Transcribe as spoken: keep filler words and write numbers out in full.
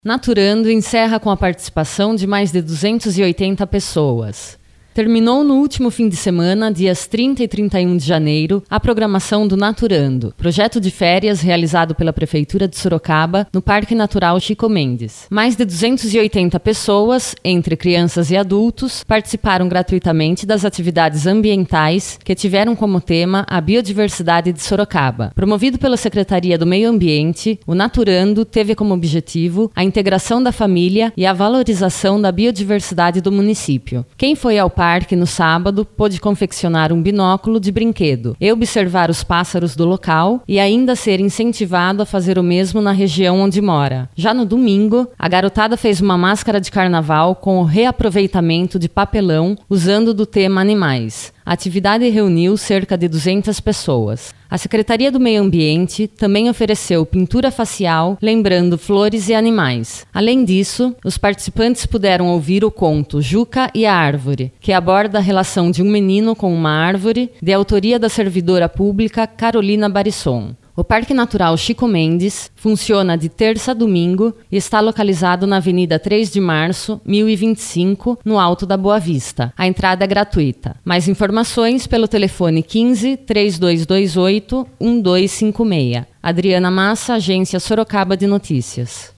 Naturando encerra com a participação de mais de duzentas e oitenta pessoas. Terminou no último fim de semana, dias trinta e trinta e um de janeiro, a programação do Naturando, projeto de férias realizado pela Prefeitura de Sorocaba no Parque Natural Chico Mendes. Mais de duzentas e oitenta pessoas, entre crianças e adultos, participaram gratuitamente das atividades ambientais que tiveram como tema a biodiversidade de Sorocaba. Promovido pela Secretaria do Meio Ambiente, o Naturando teve como objetivo a integração da família e a valorização da biodiversidade do município. Quem foi ao parque no sábado pôde confeccionar um binóculo de brinquedo e observar os pássaros do local e ainda ser incentivado a fazer o mesmo na região onde mora. Já no domingo, a garotada fez uma máscara de carnaval com o reaproveitamento de papelão usando do tema animais. A atividade reuniu cerca de duzentas pessoas. A Secretaria do Meio Ambiente também ofereceu pintura facial, lembrando flores e animais. Além disso, os participantes puderam ouvir o conto Juca e a Árvore, que aborda a relação de um menino com uma árvore, de autoria da servidora pública Carolina Barisson. O Parque Natural Chico Mendes funciona de terça a domingo e está localizado na Avenida três de março, mil e vinte e cinco, no Alto da Boa Vista. A entrada é gratuita. Mais informações pelo telefone quinze, três dois dois oito, um dois cinco seis. Adriana Massa, Agência Sorocaba de Notícias.